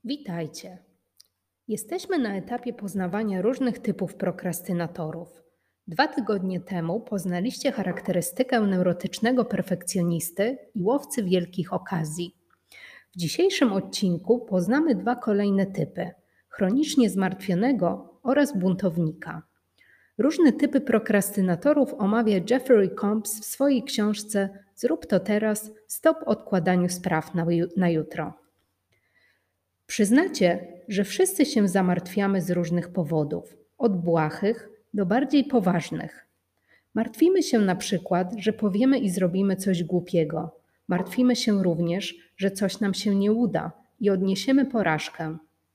Witajcie. Jesteśmy na etapie poznawania różnych typów prokrastynatorów. 2 tygodnie temu poznaliście charakterystykę neurotycznego perfekcjonisty i łowcy wielkich okazji. W dzisiejszym odcinku poznamy dwa kolejne typy: chronicznie zmartwionego oraz buntownika. Różne typy prokrastynatorów omawia Jeffrey Combs w swojej książce Zrób to teraz, stop odkładaniu spraw na jutro. Przyznacie, że wszyscy się zamartwiamy z różnych powodów, od błahych do bardziej poważnych. Martwimy się na przykład, że powiemy i zrobimy coś głupiego. Martwimy się również, że coś nam się nie uda i odniesiemy porażkę.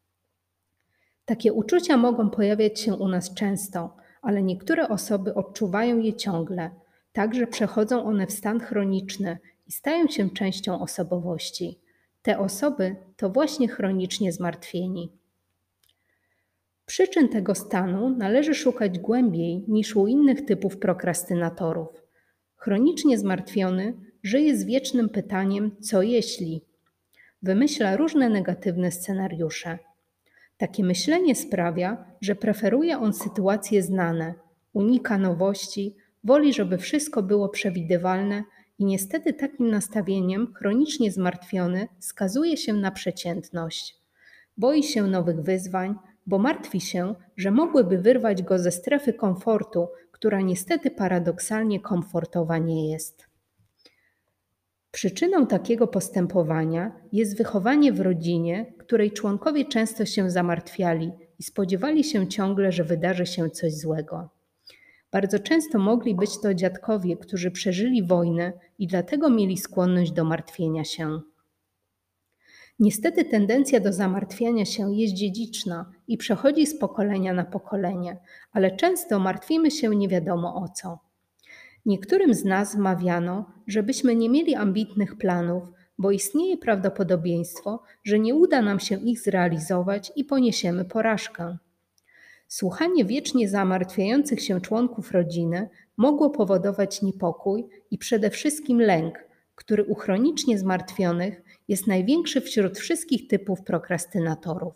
Takie uczucia mogą pojawiać się u nas często, ale niektóre osoby odczuwają je ciągle, tak że przechodzą one w stan chroniczny i stają się częścią osobowości. Te osoby to właśnie chronicznie zmartwieni. Przyczyn tego stanu należy szukać głębiej niż u innych typów prokrastynatorów. Chronicznie zmartwiony żyje z wiecznym pytaniem: co jeśli? Wymyśla różne negatywne scenariusze. Takie myślenie sprawia, że preferuje on sytuacje znane, unika nowości, woli, żeby wszystko było przewidywalne i niestety takim nastawieniem chronicznie zmartwiony skazuje się na przeciętność. Boi się nowych wyzwań, bo martwi się, że mogłyby wyrwać go ze strefy komfortu, która niestety paradoksalnie komfortowa nie jest. Przyczyną takiego postępowania jest wychowanie w rodzinie, której członkowie często się zamartwiali i spodziewali się ciągle, że wydarzy się coś złego. Bardzo często mogli być to dziadkowie, którzy przeżyli wojnę i dlatego mieli skłonność do martwienia się. Niestety tendencja do zamartwiania się jest dziedziczna i przechodzi z pokolenia na pokolenie, ale często martwimy się nie wiadomo o co. Niektórym z nas wmawiano, żebyśmy nie mieli ambitnych planów, bo istnieje prawdopodobieństwo, że nie uda nam się ich zrealizować i poniesiemy porażkę. Słuchanie wiecznie zamartwiających się członków rodziny mogło powodować niepokój i przede wszystkim lęk, który u chronicznie zmartwionych jest największy wśród wszystkich typów prokrastynatorów.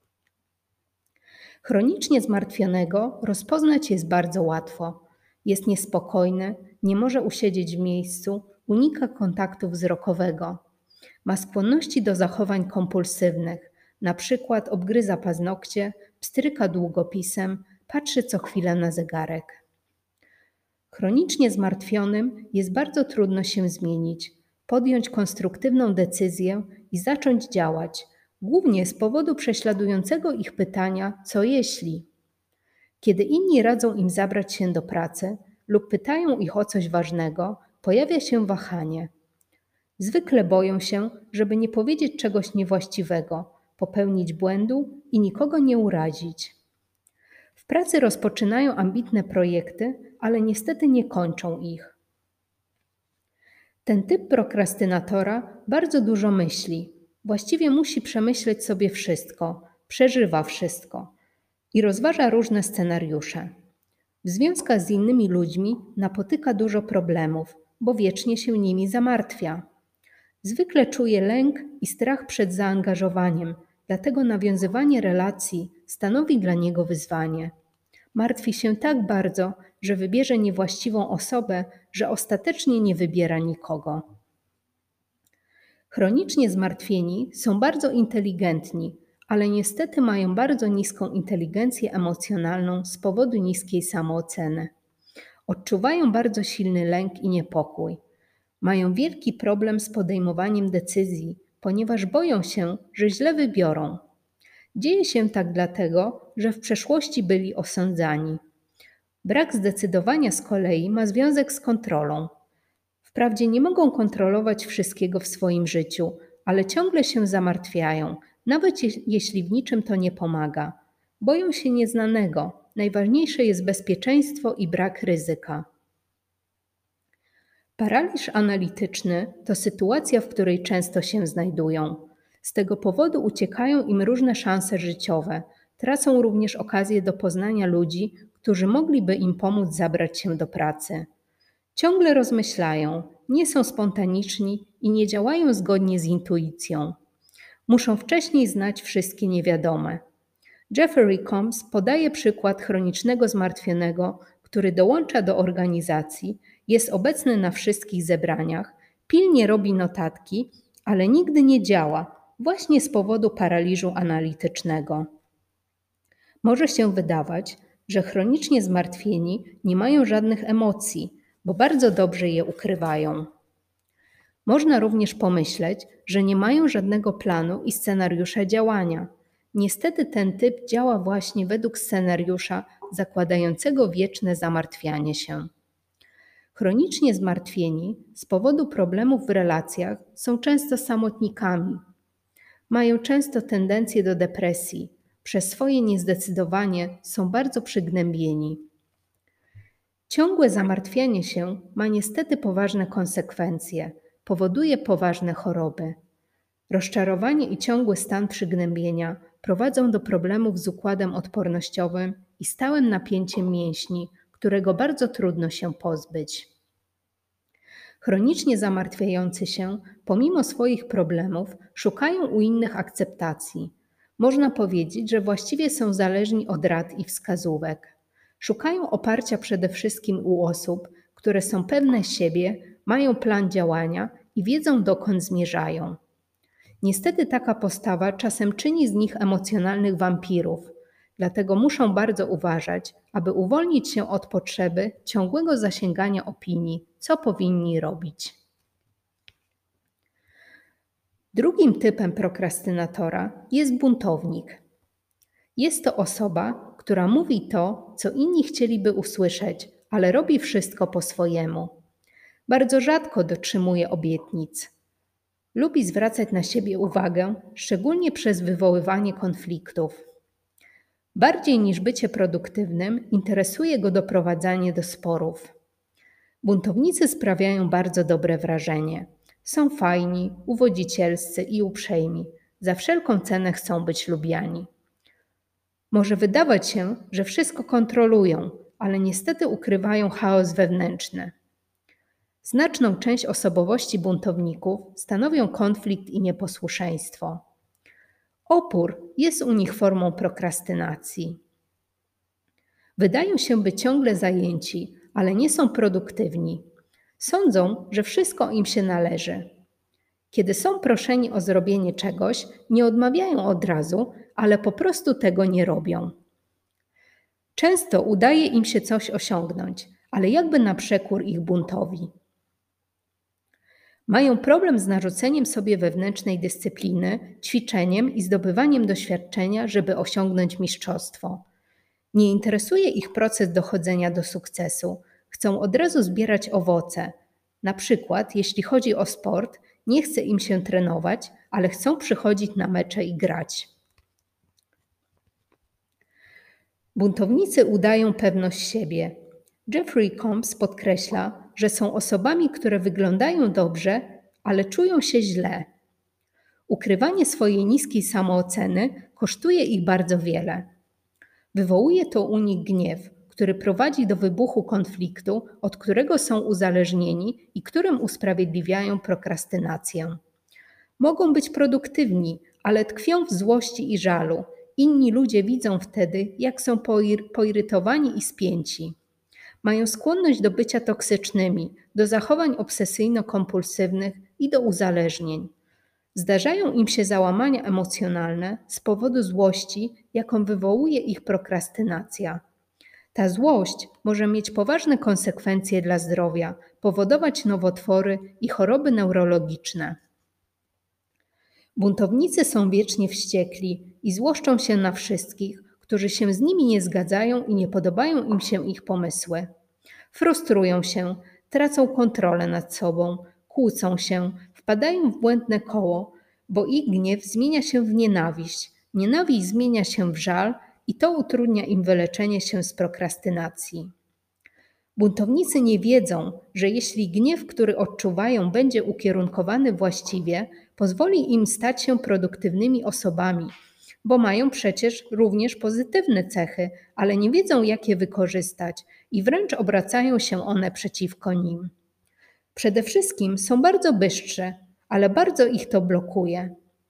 Chronicznie zmartwionego rozpoznać jest bardzo łatwo. Jest niespokojny, nie może usiedzieć w miejscu, unika kontaktu wzrokowego. Ma skłonności do zachowań kompulsywnych, na przykład obgryza paznokcie, pstryka długopisem, patrzy co chwilę na zegarek. Chronicznie zmartwionym jest bardzo trudno się zmienić, podjąć konstruktywną decyzję i zacząć działać, głównie z powodu prześladującego ich pytania: co jeśli? Kiedy inni radzą im zabrać się do pracy lub pytają ich o coś ważnego, pojawia się wahanie. Zwykle boją się, żeby nie powiedzieć czegoś niewłaściwego, popełnić błędu i nikogo nie urazić. W pracy rozpoczynają ambitne projekty, ale niestety nie kończą ich. Ten typ prokrastynatora bardzo dużo myśli. Właściwie musi przemyśleć sobie wszystko, przeżywa wszystko i rozważa różne scenariusze. W związkach z innymi ludźmi napotyka dużo problemów, bo wiecznie się nimi zamartwia. Zwykle czuje lęk i strach przed zaangażowaniem, dlatego nawiązywanie relacji stanowi dla niego wyzwanie. Martwi się tak bardzo, że wybierze niewłaściwą osobę, że ostatecznie nie wybiera nikogo. Chronicznie zmartwieni są bardzo inteligentni, ale niestety mają bardzo niską inteligencję emocjonalną z powodu niskiej samooceny. Odczuwają bardzo silny lęk i niepokój. Mają wielki problem z podejmowaniem decyzji, ponieważ boją się, że źle wybiorą. Dzieje się tak dlatego, że w przeszłości byli osądzani. Brak zdecydowania z kolei ma związek z kontrolą. Wprawdzie nie mogą kontrolować wszystkiego w swoim życiu, ale ciągle się zamartwiają, nawet jeśli w niczym to nie pomaga. Boją się nieznanego. Najważniejsze jest bezpieczeństwo i brak ryzyka. Paraliż analityczny to sytuacja, w której często się znajdują. Z tego powodu uciekają im różne szanse życiowe. Tracą również okazję do poznania ludzi, którzy mogliby im pomóc zabrać się do pracy. Ciągle rozmyślają, nie są spontaniczni i nie działają zgodnie z intuicją. Muszą wcześniej znać wszystkie niewiadome. Jeffrey Combs podaje przykład chronicznego zmartwionego, który dołącza do organizacji, jest obecny na wszystkich zebraniach, pilnie robi notatki, ale nigdy nie działa, właśnie z powodu paraliżu analitycznego. Może się wydawać, że chronicznie zmartwieni nie mają żadnych emocji, bo bardzo dobrze je ukrywają. Można również pomyśleć, że nie mają żadnego planu i scenariusza działania. Niestety ten typ działa właśnie według scenariusza zakładającego wieczne zamartwianie się. Chronicznie zmartwieni z powodu problemów w relacjach są często samotnikami. Mają często tendencję do depresji. Przez swoje niezdecydowanie są bardzo przygnębieni. Ciągłe zamartwianie się ma niestety poważne konsekwencje, powoduje poważne choroby. Rozczarowanie i ciągły stan przygnębienia prowadzą do problemów z układem odpornościowym i stałym napięciem mięśni, którego bardzo trudno się pozbyć. Chronicznie zamartwiający się, pomimo swoich problemów, szukają u innych akceptacji. Można powiedzieć, że właściwie są zależni od rad i wskazówek. Szukają oparcia przede wszystkim u osób, które są pewne siebie, mają plan działania i wiedzą, dokąd zmierzają. Niestety taka postawa czasem czyni z nich emocjonalnych wampirów, dlatego muszą bardzo uważać, aby uwolnić się od potrzeby ciągłego zasięgania opinii, co powinni robić. Drugim typem prokrastynatora jest buntownik. Jest to osoba, która mówi to, co inni chcieliby usłyszeć, ale robi wszystko po swojemu. Bardzo rzadko dotrzymuje obietnic. Lubi zwracać na siebie uwagę, szczególnie przez wywoływanie konfliktów. Bardziej niż bycie produktywnym, interesuje go doprowadzanie do sporów. Buntownicy sprawiają bardzo dobre wrażenie. Są fajni, uwodzicielscy i uprzejmi. Za wszelką cenę chcą być lubiani. Może wydawać się, że wszystko kontrolują, ale niestety ukrywają chaos wewnętrzny. Znaczną część osobowości buntowników stanowią konflikt i nieposłuszeństwo. Opór jest u nich formą prokrastynacji. Wydają się być ciągle zajęci, ale nie są produktywni. Sądzą, że wszystko im się należy. Kiedy są proszeni o zrobienie czegoś, nie odmawiają od razu, ale po prostu tego nie robią. Często udaje im się coś osiągnąć, ale jakby na przekór ich buntowi. Mają problem z narzuceniem sobie wewnętrznej dyscypliny, ćwiczeniem i zdobywaniem doświadczenia, żeby osiągnąć mistrzostwo. Nie interesuje ich proces dochodzenia do sukcesu. Chcą od razu zbierać owoce. Na przykład, jeśli chodzi o sport, nie chce im się trenować, ale chcą przychodzić na mecze i grać. Buntownicy udają pewność siebie. Jeffrey Combs podkreśla, że są osobami, które wyglądają dobrze, ale czują się źle. Ukrywanie swojej niskiej samooceny kosztuje ich bardzo wiele. Wywołuje to u nich gniew, który prowadzi do wybuchu konfliktu, od którego są uzależnieni i którym usprawiedliwiają prokrastynację. Mogą być produktywni, ale tkwią w złości i żalu. Inni ludzie widzą wtedy, jak są poirytowani i spięci. Mają skłonność do bycia toksycznymi, do zachowań obsesyjno-kompulsywnych i do uzależnień. Zdarzają im się załamania emocjonalne z powodu złości, jaką wywołuje ich prokrastynacja. Ta złość może mieć poważne konsekwencje dla zdrowia, powodować nowotwory i choroby neurologiczne. Buntownicy są wiecznie wściekli i złoszczą się na wszystkich, którzy się z nimi nie zgadzają i nie podobają im się ich pomysły. Frustrują się, tracą kontrolę nad sobą, kłócą się, wpadają w błędne koło, bo ich gniew zmienia się w nienawiść, nienawiść zmienia się w żal i to utrudnia im wyleczenie się z prokrastynacji. Buntownicy nie wiedzą, że jeśli gniew, który odczuwają, będzie ukierunkowany właściwie, pozwoli im stać się produktywnymi osobami, bo mają przecież również pozytywne cechy, ale nie wiedzą, jak je wykorzystać i wręcz obracają się one przeciwko nim. Przede wszystkim są bardzo bystrzy, ale bardzo ich to blokuje.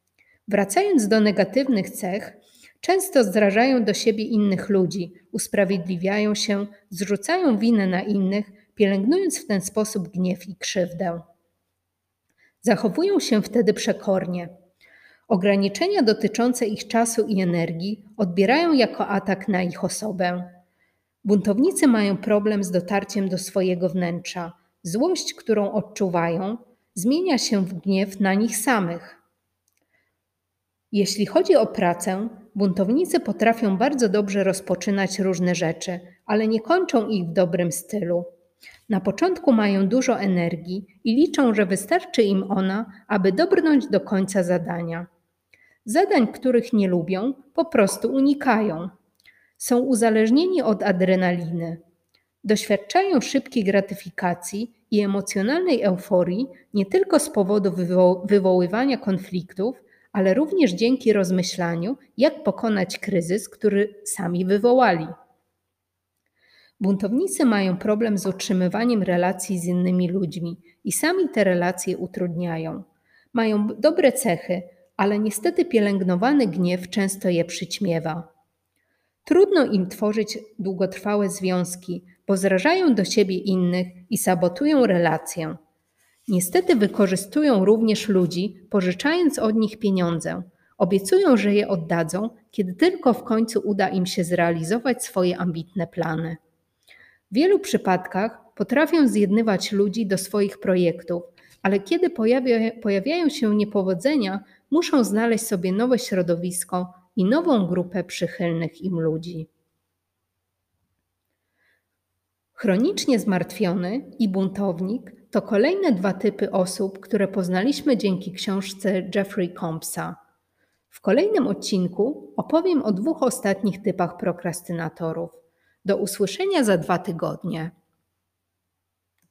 Wracając do negatywnych cech, często zrażają do siebie innych ludzi, usprawiedliwiają się, zrzucają winę na innych, pielęgnując w ten sposób gniew i krzywdę. Zachowują się wtedy przekornie. Ograniczenia dotyczące ich czasu i energii odbierają jako atak na ich osobę. Buntownicy mają problem z dotarciem do swojego wnętrza. Złość, którą odczuwają, zmienia się w gniew na nich samych. Jeśli chodzi o pracę, buntownicy potrafią bardzo dobrze rozpoczynać różne rzeczy, ale nie kończą ich w dobrym stylu. Na początku mają dużo energii i liczą, że wystarczy im ona, aby dobrnąć do końca zadania. Zadań, których nie lubią, po prostu unikają. Są uzależnieni od adrenaliny. Doświadczają szybkiej gratyfikacji i emocjonalnej euforii nie tylko z powodu wywoływania konfliktów, ale również dzięki rozmyślaniu, jak pokonać kryzys, który sami wywołali. Buntownicy mają problem z utrzymywaniem relacji z innymi ludźmi i sami te relacje utrudniają. Mają dobre cechy, ale niestety pielęgnowany gniew często je przyćmiewa. Trudno im tworzyć długotrwałe związki, bo zrażają do siebie innych i sabotują relację. Niestety wykorzystują również ludzi, pożyczając od nich pieniądze. Obiecują, że je oddadzą, kiedy tylko w końcu uda im się zrealizować swoje ambitne plany. W wielu przypadkach potrafią zjednywać ludzi do swoich projektów, ale kiedy pojawiają się niepowodzenia, muszą znaleźć sobie nowe środowisko i nową grupę przychylnych im ludzi. Chronicznie zmartwiony i buntownik to kolejne dwa typy osób, które poznaliśmy dzięki książce Jeffrey Combsa. W kolejnym odcinku opowiem o dwóch ostatnich typach prokrastynatorów. Do usłyszenia za 2 tygodnie.